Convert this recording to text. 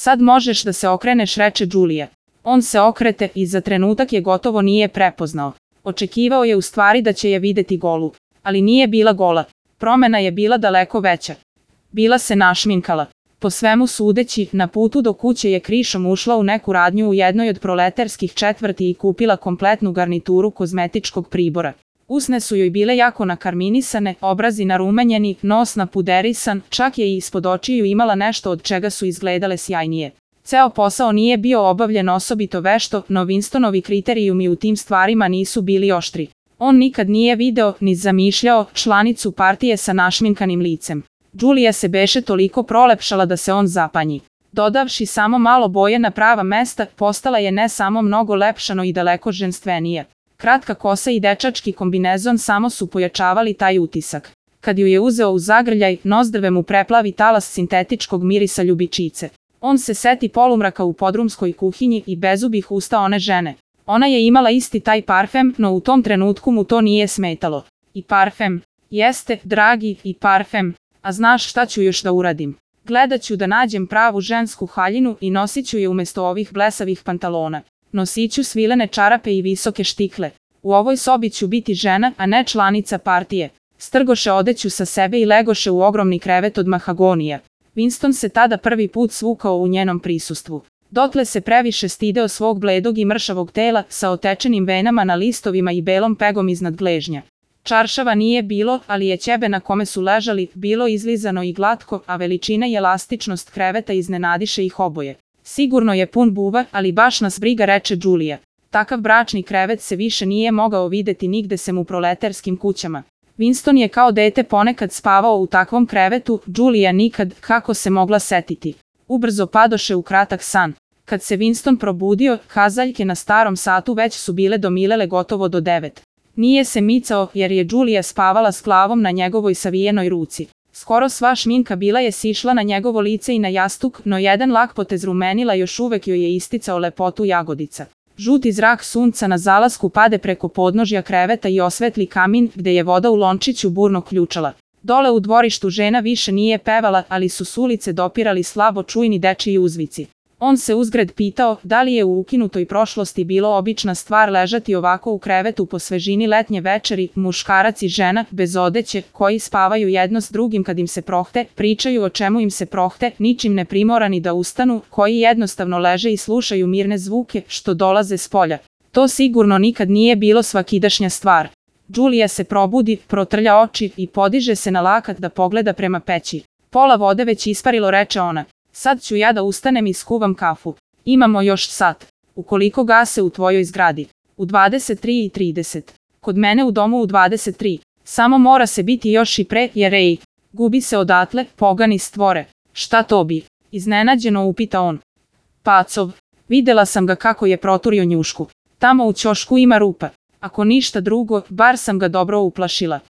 Sad možeš da se okreneš, reče Đulija. On se okrete i za trenutak je gotovo nije prepoznao. Očekivao je u stvari da će je videti golu, ali nije bila gola. Promena je bila daleko veća. Bila se našminkala. Po svemu sudeći, na putu do kuće je krišom ušla u neku radnju u jednoj od proletarskih četvrti i kupila kompletnu garnituru kozmetičkog pribora. Usne su joj bile jako nakarminisane, obrazi narumenjeni, nos napuderisan, čak je i ispod očiju imala nešto od čega su izgledale sjajnije. Ceo posao nije bio obavljen osobito vešto, no Winstonovi kriterijumi u tim stvarima nisu bili oštri. On nikad nije video, ni zamišljao, članicu partije sa našminkanim licem. Đulija se beše toliko prolepšala da se on zapanji. Dodavši samo malo boje na prava mesta, postala je ne samo mnogo lepšano i daleko ženstvenija. Kratka kosa i dečački kombinezon samo su pojačavali taj utisak. Kad ju je uzeo u zagrljaj, nozdrve mu preplavi talas sintetičkog mirisa ljubičice. On se seti polumraka u podrumskoj kuhinji i bezubih usta one žene. Ona je imala isti taj parfem, no u tom trenutku mu to nije smetalo. I parfem. Jeste, dragi, i parfem. A znaš šta ću još da uradim? Gledat ću da nađem pravu žensku haljinu i nosit ću je umjesto ovih blesavih pantalona. Nosit ću svilene čarape i visoke štikle. U ovoj sobi ću biti žena, a ne članica partije. Strgoše odeću sa sebe i legoše u ogromni krevet od mahagonija. Winston se tada prvi put svukao u njenom prisustvu. Dotle se previše stideo svog bledog i mršavog tela sa otečenim venama na listovima i belom pegom iznad gležnja. Čaršava nije bilo, ali je ćebe na kome su ležali bilo izlizano i glatko, a veličina i elastičnost kreveta iznenadiše ih oboje. Sigurno je pun buva, ali baš nas briga, reče Đulija. Takav bračni krevet se više nije mogao videti nigde sem u proletarskim kućama. Winston je kao dete ponekad spavao u takvom krevetu, Đulija nikad, kako se mogla setiti. Ubrzo padoše u kratak san. Kad se Winston probudio, kazaljke na starom satu već su bile domilele gotovo do 9. Nije se micao jer je Đulija spavala s glavom na njegovoj savijenoj ruci. Skoro sva šminka bila je sišla na njegovo lice i na jastuk, no jedan lak potez rumenila još uvek joj je isticao lepotu jagodica. Žuti zrak sunca na zalasku pade preko podnožja kreveta i osvetli kamin gde je voda u lončiću burno ključala. Dole u dvorištu žena više nije pevala, ali su s ulice dopirali slabo čujni dečiji uzvici. On se uzgred pitao da li je u ukinutoj prošlosti bilo obična stvar ležati ovako u krevetu po svežini letnje večeri, muškarac i žena, bez odeće, koji spavaju jedno s drugim kad im se prohte, pričaju o čemu im se prohte, ničim ne primorani da ustanu, koji jednostavno leže i slušaju mirne zvuke što dolaze s polja. To sigurno nikad nije bilo svakidašnja stvar. Đulija se probudi, protrlja oči i podiže se na lakat da pogleda prema peći. Pola vode već isparilo, reče ona. Sad ću ja da ustanem i skuvam kafu. Imamo još sat. Ukoliko gase u tvojoj zgradi. U 23:30. Kod mene u domu u 23. Samo mora se biti još i pre, jer ej, gubi se odatle, pogani stvore. Šta to bi? Iznenađeno upita on. Pacov. Videla sam ga kako je proturio njušku. Tamo u ćošku ima rupa. Ako ništa drugo, bar sam ga dobro uplašila.